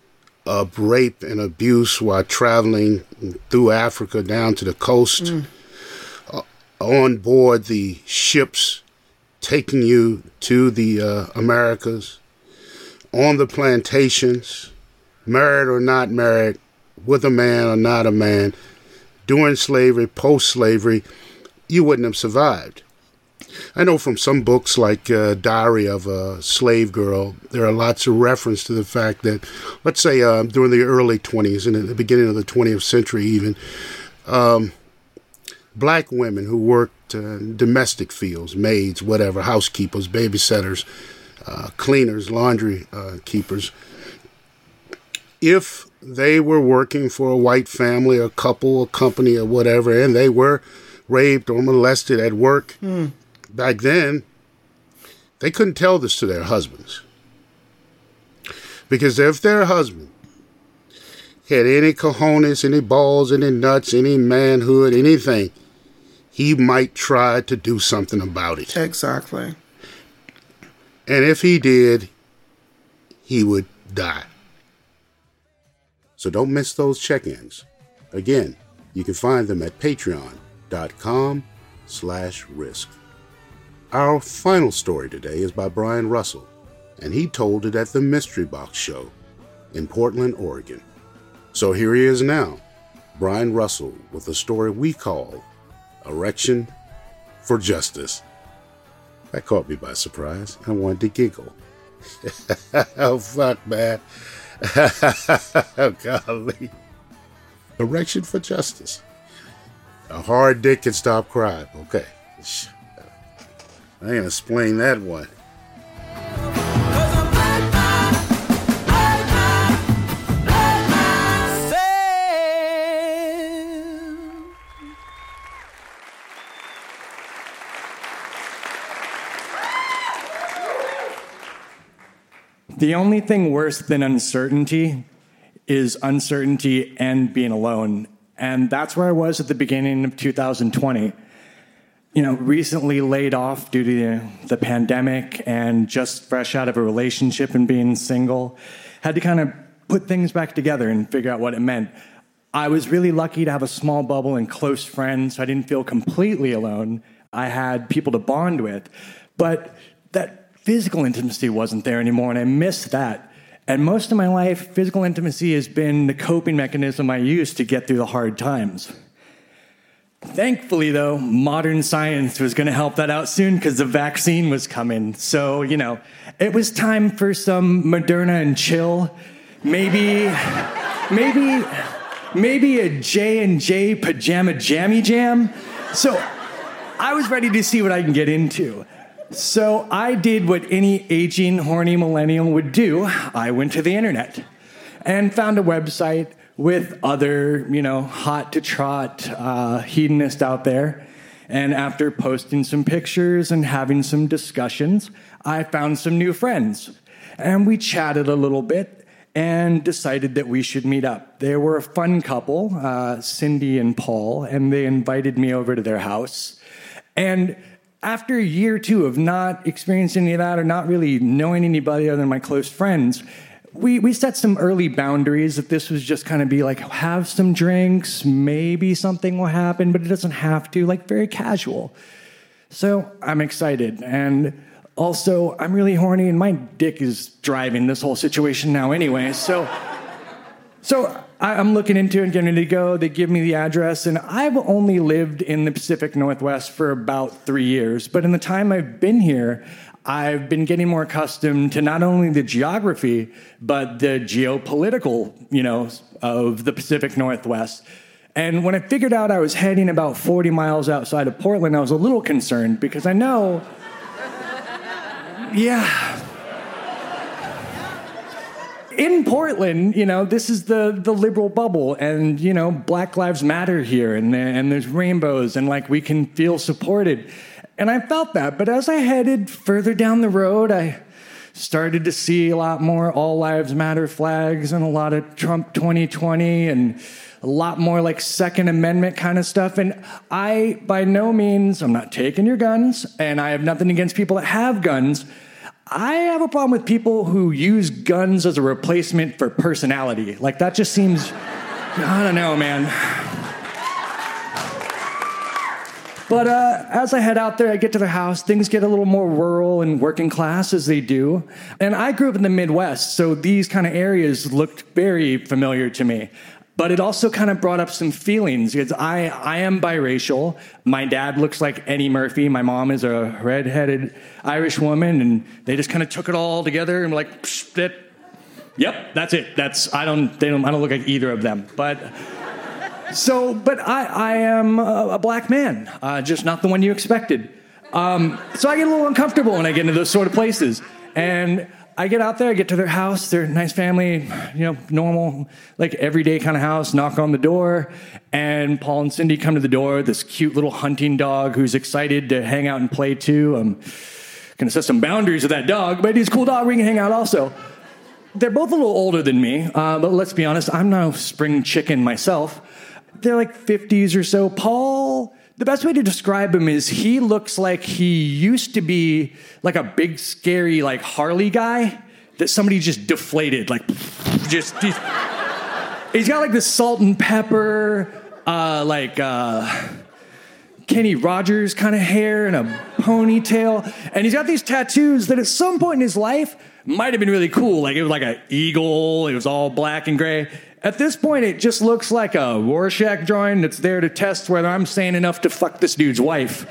of rape and abuse while traveling through Africa down to the coast, mm. uh, on board the ships taking you to the uh, Americas, on the plantations, married or not married, with a man or not a man, during slavery, post-slavery, you wouldn't have survived. I know from some books like uh, Diary of a Slave Girl, there are lots of reference to the fact that, let's say uh, during the early twenties and at the beginning of the twentieth century even, um, black women who worked uh, in domestic fields, maids, whatever, housekeepers, babysitters, uh, cleaners, laundry uh, keepers, if they were working for a white family, a couple, a company, or whatever, and they were raped or molested at work, mm. back then, they couldn't tell this to their husbands. Because if their husband had any cojones, any balls, any nuts, any manhood, anything, he might try to do something about it. Exactly. And if he did, he would die. So don't miss those check-ins. Again, you can find them at patreon.com slash risk. Our final story today is by Brian Russell, and he told it at the Mystery Box Show in Portland, Oregon. So here he is now, Brian Russell, with a story we call Erection for Justice. That caught me by surprise. I wanted to giggle. Oh, fuck, man. Oh, golly. Erection for Justice. A hard dick can stop crying. Okay. I ain't explain that one. The only thing worse than uncertainty is uncertainty and being alone. And that's where I was at the beginning of two thousand twenty. You know, recently laid off due to the pandemic and just fresh out of a relationship and being single. Had to kind of put things back together and figure out what it meant. I was really lucky to have a small bubble and close friends, so I didn't feel completely alone. I had people to bond with. But that physical intimacy wasn't there anymore, and I missed that. And most of my life, physical intimacy has been the coping mechanism I use to get through the hard times. Thankfully, though, modern science was going to help that out soon because the vaccine was coming. So, you know, it was time for some Moderna and chill. Maybe, maybe, maybe a J and J pajama jammy jam. So I was ready to see what I can get into. So I did what any aging, horny millennial would do. I went to the internet and found a website with other, you know, hot-to-trot uh, hedonists out there. And after posting some pictures and having some discussions, I found some new friends. And we chatted a little bit and decided that we should meet up. They were a fun couple, uh, Cindy and Paul, and they invited me over to their house. And after a year or two of not experiencing any of that or not really knowing anybody other than my close friends, we, we set some early boundaries that this was just kind of be like, have some drinks, maybe something will happen, but it doesn't have to, like very casual. So I'm excited. And also, I'm really horny and my dick is driving this whole situation now anyway. So, so I'm looking into it and getting ready to go. They give me the address, and I've only lived in the Pacific Northwest for about three years. But in the time I've been here, I've been getting more accustomed to not only the geography, but the geopolitical, you know, of the Pacific Northwest. And when I figured out I was heading about forty miles outside of Portland, I was a little concerned because I know, yeah. In Portland, you know, this is the, the liberal bubble, and, you know, Black Lives Matter here, and, and there's rainbows, and, like, we can feel supported. And I felt that, but as I headed further down the road, I started to see a lot more All Lives Matter flags and a lot of Trump twenty twenty and a lot more, like, Second Amendment kind of stuff. And I, by no means, I'm not taking your guns, and I have nothing against people that have guns. I have a problem with people who use guns as a replacement for personality. Like, that just seems, I don't know, man. But uh, as I head out there, I get to the house, things get a little more rural and working class as they do. And I grew up in the Midwest, so these kind of areas looked very familiar to me. But it also kind of brought up some feelings, because I, I am biracial. My dad looks like Eddie Murphy. My mom is a red-headed Irish woman, and they just kind of took it all together and were like, Psh, that, yep, that's it. That's I don't they don't I don't look like either of them. But so, but I I am a, a black man, uh, just not the one you expected. Um, so I get a little uncomfortable when I get into those sort of places, and I get out there, I get to their house, they're a nice family, you know, normal, like everyday kind of house, knock on the door, and Paul and Cindy come to the door, this cute little hunting dog who's excited to hang out and play too. I'm going to set some boundaries with that dog, but he's a cool dog, we can hang out also. They're both a little older than me, uh, but let's be honest, I'm no spring chicken myself. They're like fifties or so. Paul, the best way to describe him is he looks like he used to be like a big, scary, like Harley guy that somebody just deflated. Like, just, he's, he's got like this salt and pepper, uh, like uh, Kenny Rogers kind of hair and a ponytail. And he's got these tattoos that at some point in his life might have been really cool. Like, it was like an eagle. It was all black and gray. At this point, it just looks like a Rorschach drawing that's there to test whether I'm sane enough to fuck this dude's wife.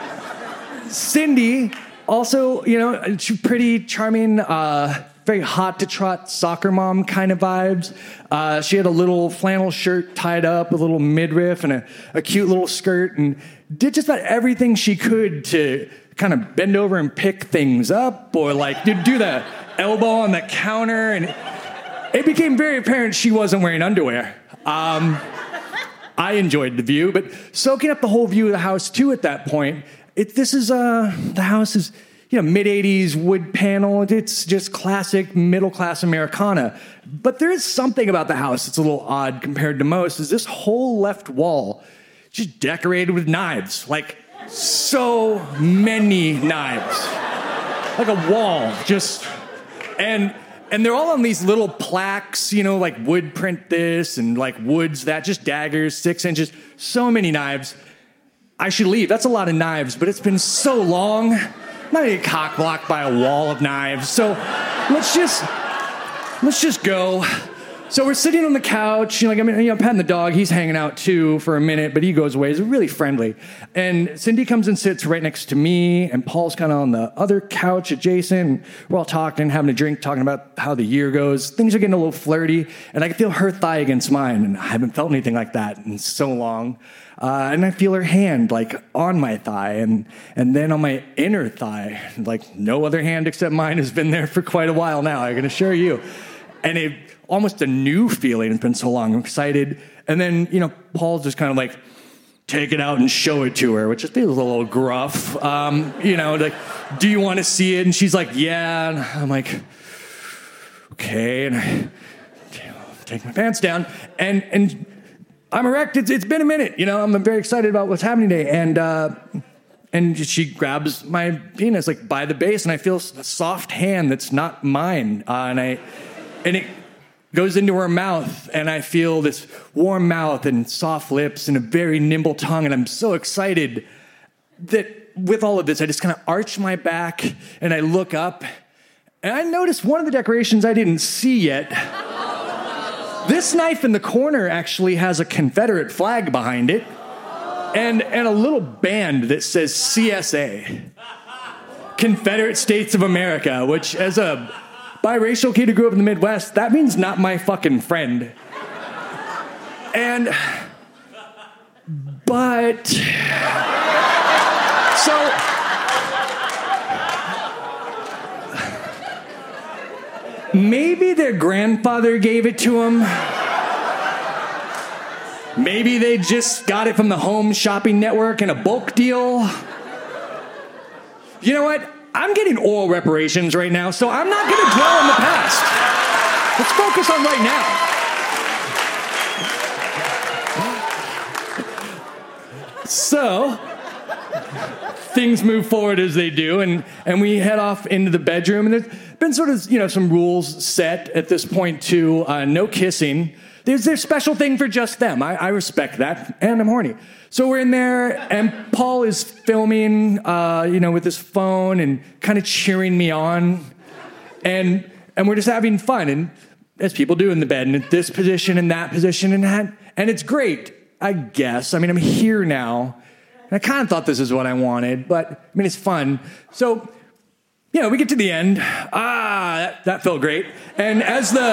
Cindy, also, you know, she's pretty charming, uh, very hot to trot soccer mom kind of vibes. Uh, she had a little flannel shirt tied up, a little midriff, and a, a cute little skirt, and did just about everything she could to kind of bend over and pick things up, or like do the elbow on the counter, and it became very apparent she wasn't wearing underwear. Um, I enjoyed the view, but soaking up the whole view of the house, too, at that point, it, this is, uh, the house is, you know, mid-eighties wood panel. It's just classic middle-class Americana. But there is something about the house that's a little odd compared to most, is this whole left wall just decorated with knives. Like, so many knives. Like a wall, just, and... And they're all on these little plaques, you know, like wood print this and like woods that, just daggers, six inches, so many knives. I should leave. That's a lot of knives, but it's been so long. I'm not gonna get cock blocked by a wall of knives. So let's just, let's just go. So we're sitting on the couch, you know, like, I mean, you know, petting the dog. He's hanging out too for a minute, but he goes away. He's really friendly. And Cindy comes and sits right next to me, and Paul's kind of on the other couch adjacent. We're all talking, having a drink, talking about how the year goes. Things are getting a little flirty, and I can feel her thigh against mine, and I haven't felt anything like that in so long. Uh, and I feel her hand, like, on my thigh, and and then on my inner thigh. Like, no other hand except mine has been there for quite a while now, I can assure you. And it... almost a new feeling. It's been so long. I'm excited. And then, you know, Paul's just kind of like, take it out and show it to her, which just feels a little gruff. Um, you know, like, do you want to see it? And she's like, yeah. And I'm like, okay. And I take my pants down. And and I'm erect. It's, it's been a minute. You know, I'm very excited about what's happening today. And uh, and she grabs my penis, like, by the base. And I feel a soft hand that's not mine. Uh, and I, and it, goes into her mouth, and I feel this warm mouth and soft lips and a very nimble tongue, and I'm so excited that with all of this, I just kind of arch my back, and I look up, and I notice one of the decorations I didn't see yet. This knife in the corner actually has a Confederate flag behind it, and, and a little band that says C S A, Confederate States of America, which, as a biracial kid who grew up in the Midwest, that means not my fucking friend. And, but, so, maybe their grandfather gave it to them. Maybe they just got it from the Home Shopping Network in a bulk deal. You know what? I'm getting oral reparations right now, so I'm not going to dwell on the past. Let's focus on right now. So, things move forward as they do, and, and we head off into the bedroom. And there's been sort of, you know, some rules set at this point, too. Uh, no kissing. There's their special thing for just them. I, I respect that, and I'm horny. So we're in there, and Paul is filming, uh, you know, with his phone and kind of cheering me on. And and we're just having fun, and as people do in the bed, and in this position and that position and that. And it's great, I guess. I mean, I'm here now. And I kind of thought this is what I wanted, but, I mean, it's fun. So, you know, we get to the end. Ah, that, that felt great. And as the...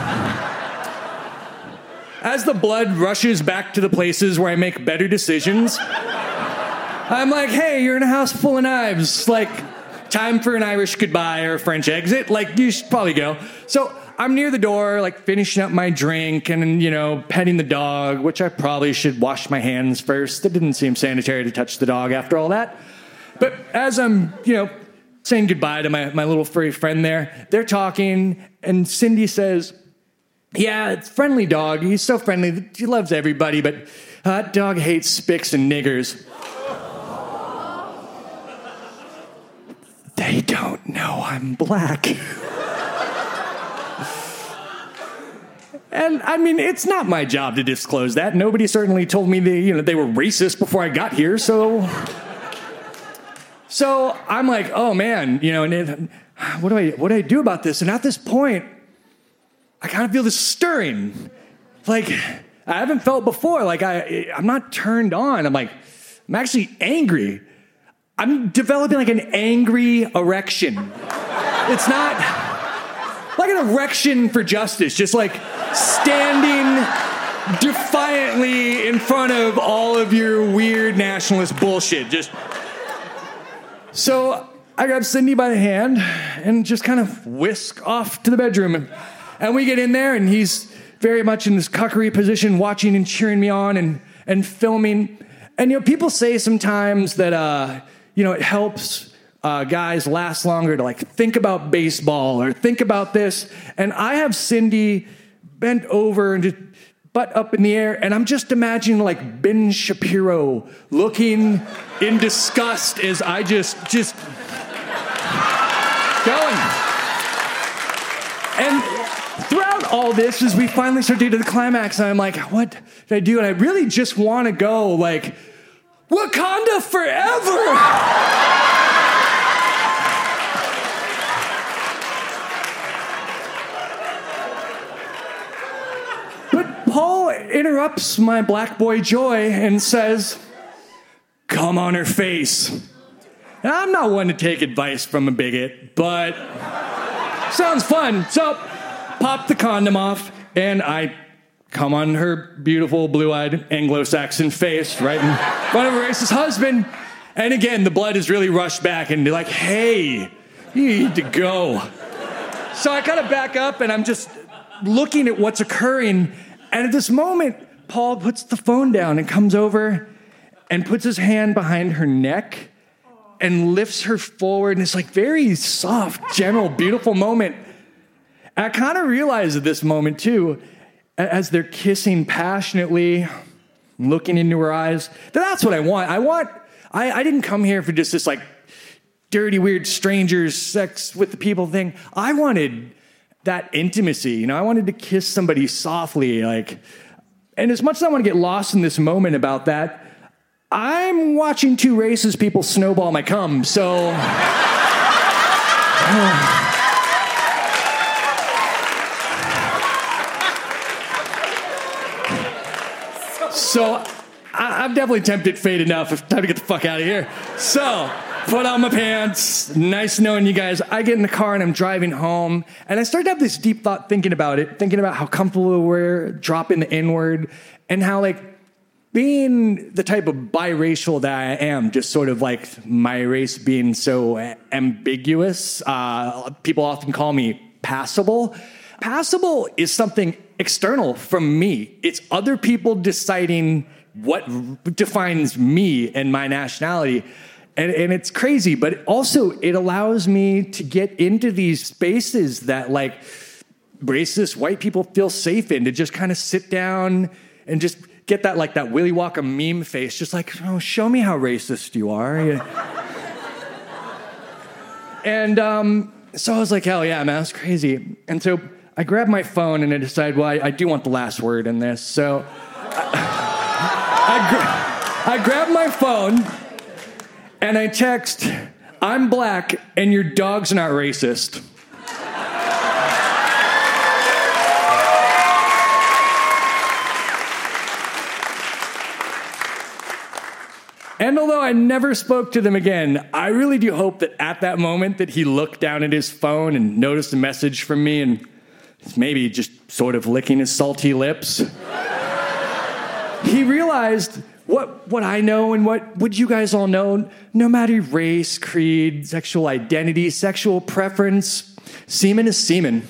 As the blood rushes back to the places where I make better decisions, I'm like, hey, you're in a house full of knives. Like, time for an Irish goodbye or a French exit. Like, you should probably go. So I'm near the door, like, finishing up my drink and, you know, petting the dog, which I probably should wash my hands first. It didn't seem sanitary to touch the dog after all that. But as I'm, you know, saying goodbye to my, my little furry friend there, they're talking, and Cindy says, yeah, it's friendly dog. He's so friendly. He loves everybody, but uh, that dog hates spics and niggers. They don't know I'm black. And, I mean, it's not my job to disclose that. Nobody certainly told me they, you know, they were racist before I got here, so... So I'm like, oh, man, you know, and it, what do I what do I do about this? And at this point, I kind of feel this stirring. Like, I haven't felt before. Like, I, I'm not turned on. I'm like, I'm actually angry. I'm developing like an angry erection. It's not like an erection for justice, just like standing defiantly in front of all of your weird nationalist bullshit. Just so I grab Cindy by the hand and just kind of whisk off to the bedroom. And, and we get in there, and he's very much in this cuckery position, watching and cheering me on and, and filming. And, you know, people say sometimes that, uh, you know, it helps uh, guys last longer to, like, think about baseball or think about this. And I have Cindy bent over and just butt up in the air, and I'm just imagining, like, Ben Shapiro looking in disgust as I just, just going. And throughout all this, as we finally start to get to the climax, I'm like, what did I do? And I really just want to go, like, Wakanda forever! But Paul interrupts my black boy joy and says, come on her face. Now, I'm not one to take advice from a bigot, but sounds fun. So, pop the condom off, and I come on her beautiful, blue-eyed Anglo-Saxon face right in front of her racist husband. And again, the blood has really rushed back, and they're like, hey, you need to go. So I kind of back up, and I'm just looking at what's occurring. And at this moment, Paul puts the phone down and comes over and puts his hand behind her neck and lifts her forward. And it's like very soft, gentle, beautiful moment. And I kind of realize at this moment, too, as they're kissing passionately, looking into her eyes, that that's what I want. I want, I, I didn't come here for just this, like, dirty, weird strangers, sex with the people thing. I wanted that intimacy, you know? I wanted to kiss somebody softly, like, and as much as I want to get lost in this moment about that, I'm watching two racist people snowball my cum, so... So, I, I'm definitely tempted fate enough. It's time to get the fuck out of here. So, put on my pants. Nice knowing you guys. I get in the car and I'm driving home. And I start to have this deep thought thinking about it. Thinking about how comfortable we're dropping the N-word. And how, like, being the type of biracial that I am, just sort of like my race being so ambiguous. Uh, people often call me passable. Passable is something external from me. It's other people deciding what defines me and my nationality. And, and it's crazy, but also it allows me to get into these spaces that, like, racist white people feel safe in, to just kind of sit down and just get that like that Willy Wonka meme face, just like, oh, show me how racist you are. and um, so I was like, hell yeah, man, that's crazy. And so I grabbed my phone and I decided, well, I, I do want the last word in this. So I, I, gra- I grabbed my phone and I text, I'm black and your dog's not racist. And although I never spoke to them again, I really do hope that at that moment that he looked down at his phone and noticed a message from me and maybe just sort of licking his salty lips. He realized what what I know and what, what you guys all know, no matter race, creed, sexual identity, sexual preference, semen is semen.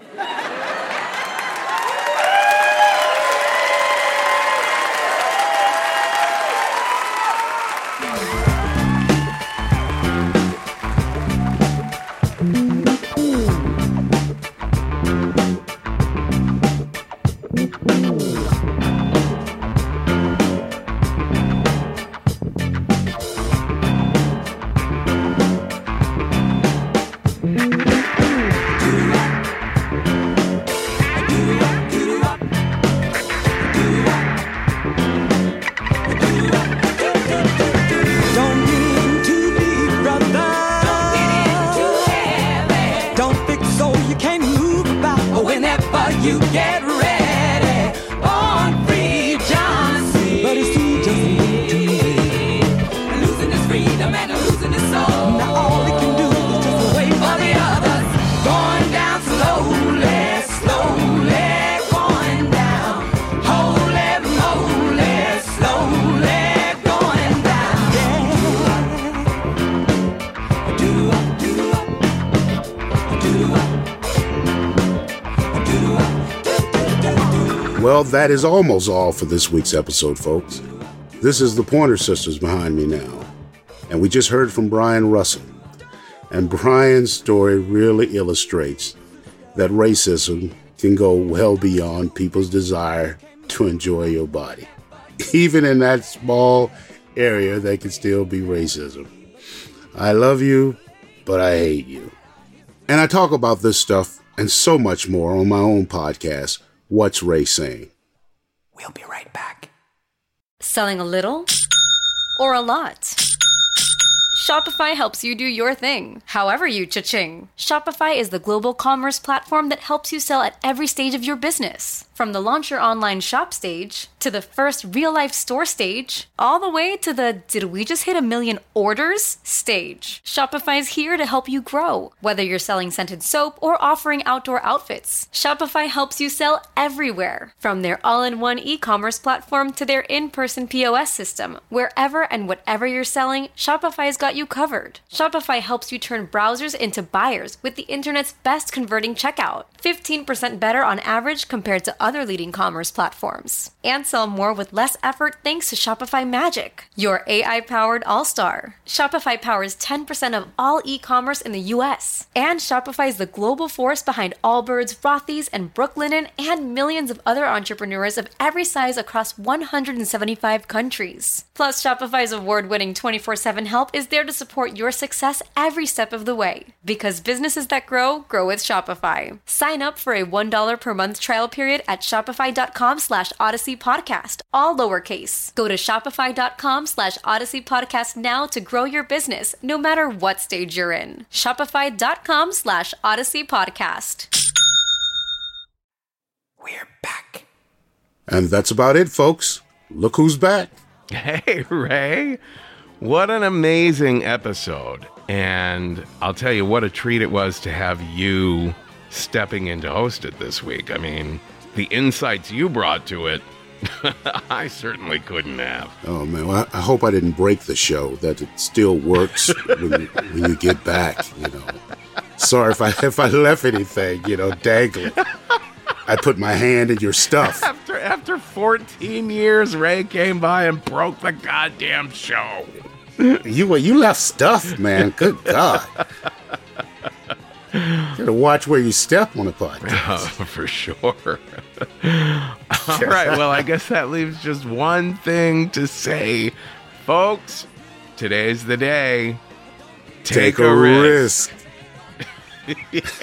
Well, that is almost all for this week's episode, folks. This is the Pointer Sisters behind me now. And we just heard from Brian Russell. And Brian's story really illustrates that racism can go well beyond people's desire to enjoy your body. Even in that small area, there can still be racism. I love you, but I hate you. And I talk about this stuff and so much more on my own podcast, What's Ray Saying? We'll be right back. Selling a little or a lot? Shopify helps you do your thing, however you cha-ching. Shopify is the global commerce platform that helps you sell at every stage of your business. From the launch your online shop stage, to the first real-life store stage, all the way to the did we just hit a million orders stage. Shopify is here to help you grow. Whether you're selling scented soap or offering outdoor outfits, Shopify helps you sell everywhere. From their all-in-one e-commerce platform to their in-person P O S system, wherever and whatever you're selling, Shopify's got you covered. Shopify helps you turn browsers into buyers with the internet's best converting checkout, fifteen percent better on average compared to other leading commerce platforms. And sell more with less effort thanks to Shopify Magic, your A I-powered all-star. Shopify powers ten percent of all e-commerce in the U S. And Shopify is the global force behind Allbirds, Rothy's, and Brooklinen, and millions of other entrepreneurs of every size across one hundred seventy-five countries. Plus, Shopify's award-winning twenty-four seven help is there to support your success every step of the way. Because businesses that grow, grow with Shopify. Sign up for a one dollar per month trial period at shopify.com slash Odyssey Podcast, all lowercase. Go to shopify.com slash Odyssey Podcast now to grow your business, no matter what stage you're in. Shopify.com slash Odyssey Podcast. We're back. And that's about it, folks. Look who's back. Hey, Ray. What an amazing episode. And I'll tell you what a treat it was to have you stepping in to host it this week. I mean, the insights you brought to it, I certainly couldn't have. Oh, man. Well, I hope I didn't break the show, that it still works when, you, when you get back, you know. Sorry if I, if I left anything, you know, dangling. I put my hand in your stuff. After after fourteen years, Ray came by and broke the goddamn show. You you left stuff, man. Good God. You gotta watch where you step on a podcast. Oh, for sure. All right, well, I guess that leaves just one thing to say. Folks, today's the day. Take, Take a, a risk. risk.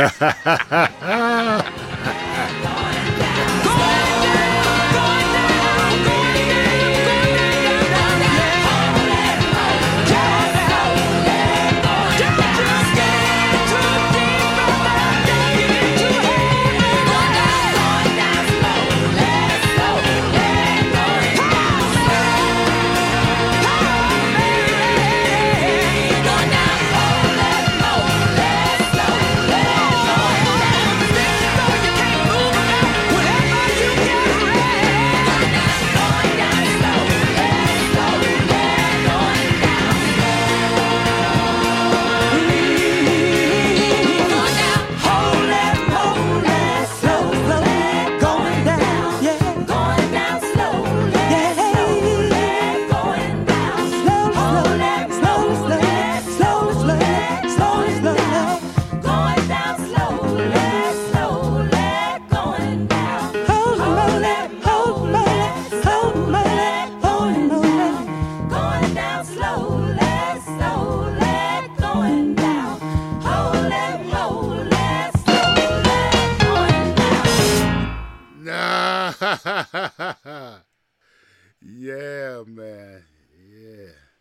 Yeah, man. Yeah.